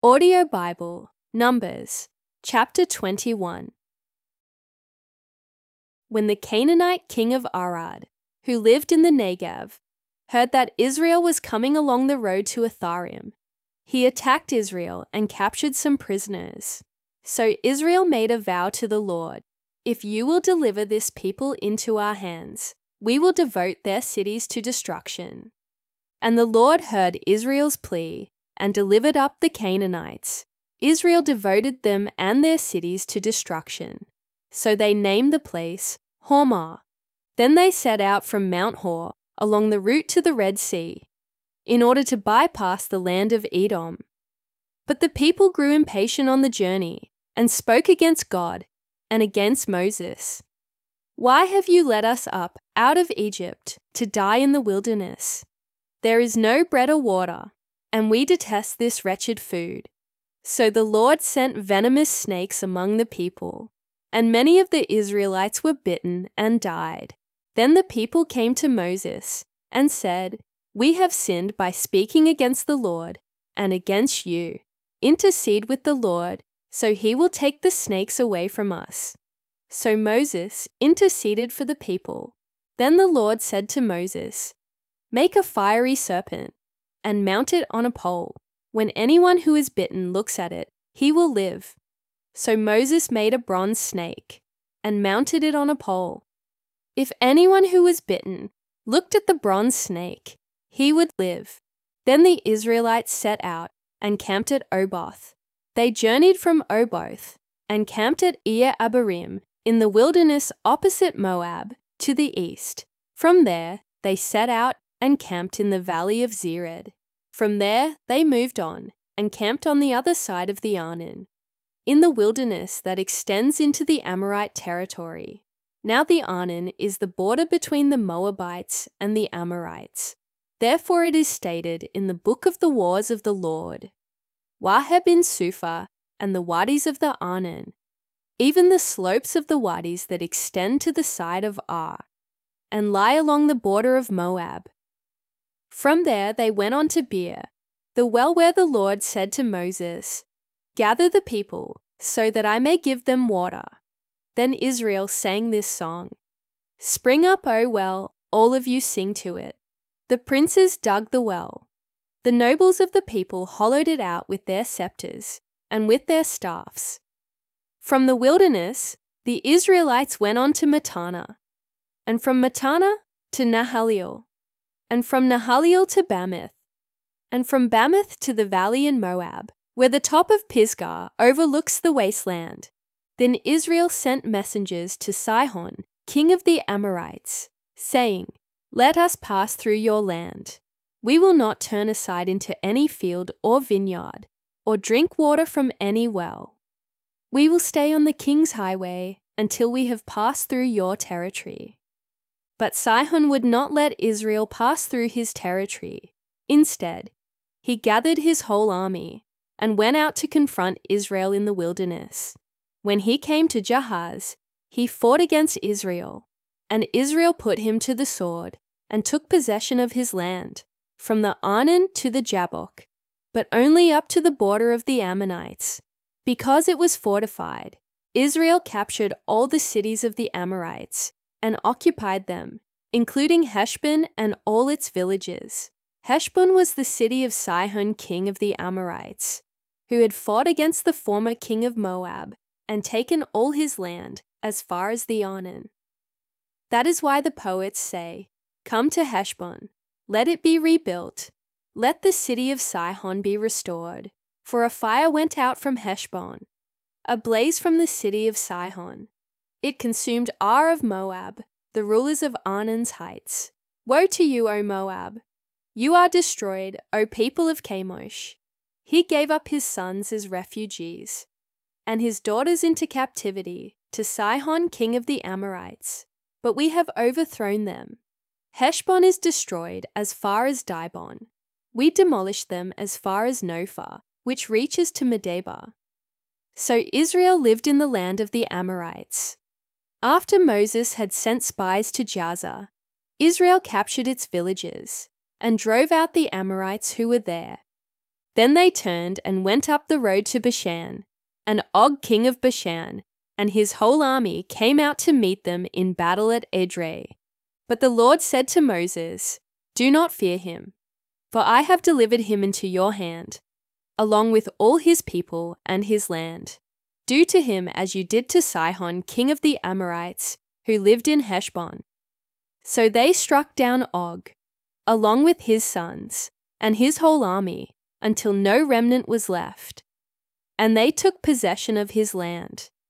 Audio Bible, Numbers, chapter 21. When the Canaanite king of Arad, who lived in the Negev, heard that Israel was coming along the road to Atharim, he attacked Israel and captured some prisoners. So Israel made a vow to the Lord, "If you will deliver this people into our hands, we will devote their cities to destruction." And the Lord heard Israel's plea and delivered up the Canaanites. Israel devoted them and their cities to destruction. So they named the place Hormah. Then they set out from Mount Hor along the route to the Red Sea, in order to bypass the land of Edom. But the people grew impatient on the journey and spoke against God and against Moses. "Why have you led us up out of Egypt to die in the wilderness? There is no bread or water, and we detest this wretched food." So the Lord sent venomous snakes among the people, and many of the Israelites were bitten and died. Then the people came to Moses and said, "We have sinned by speaking against the Lord and against you. Intercede with the Lord, so he will take the snakes away from us." So Moses interceded for the people. Then the Lord said to Moses, "Make a fiery serpent and mount it on a pole. When anyone who is bitten looks at it, he will live." So Moses made a bronze snake and mounted it on a pole. If anyone who was bitten looked at the bronze snake, he would live. Then the Israelites set out and camped at Oboth. They journeyed from Oboth and camped at Abarim in the wilderness opposite Moab to the east. From there, they set out and camped in the valley of Zered. From there, they moved on and camped on the other side of the Arnon, in the wilderness that extends into the Amorite territory. Now the Arnon is the border between the Moabites and the Amorites. Therefore it is stated in the book of the wars of the Lord, Waheb in Suphah and the wadis of the Arnon, even the slopes of the wadis that extend to the side of Ar, and lie along the border of Moab. From there they went on to Beer, the well where the Lord said to Moses, "Gather the people, so that I may give them water." Then Israel sang this song, "Spring up, O well, all of you sing to it." The princes dug the well. The nobles of the people hollowed it out with their scepters and with their staffs. From the wilderness, the Israelites went on to Matana, and from Matana to Nahaliel, and from Nahaliel to Bamoth, and from Bamoth to the valley in Moab, where the top of Pisgah overlooks the wasteland. Then Israel sent messengers to Sihon, king of the Amorites, saying, "Let us pass through your land. We will not turn aside into any field or vineyard, or drink water from any well. We will stay on the king's highway until we have passed through your territory." But Sihon would not let Israel pass through his territory. Instead, he gathered his whole army and went out to confront Israel in the wilderness. When he came to Jahaz, he fought against Israel, and Israel put him to the sword and took possession of his land, from the Arnon to the Jabbok, but only up to the border of the Ammonites. Because it was fortified, Israel captured all the cities of the Amorites and occupied them, including Heshbon and all its villages. Heshbon was the city of Sihon, king of the Amorites, who had fought against the former king of Moab and taken all his land as far as the Arnon. That is why the poets say, "Come to Heshbon, let it be rebuilt, let the city of Sihon be restored. For a fire went out from Heshbon, a blaze from the city of Sihon. It consumed Ar of Moab, the rulers of Arnon's heights. Woe to you, O Moab! You are destroyed, O people of Chemosh. He gave up his sons as refugees, and his daughters into captivity to Sihon, king of the Amorites. But we have overthrown them. Heshbon is destroyed as far as Dibon. We demolished them as far as Nophah, which reaches to Medeba." So Israel lived in the land of the Amorites. After Moses had sent spies to Jazer, Israel captured its villages and drove out the Amorites who were there. Then they turned and went up the road to Bashan, and Og king of Bashan and his whole army came out to meet them in battle at Edrei. But the Lord said to Moses, "Do not fear him, for I have delivered him into your hand, along with all his people and his land. Do to him as you did to Sihon king of the Amorites, who lived in Heshbon." So they struck down Og, along with his sons and his whole army, until no remnant was left. And they took possession of his land,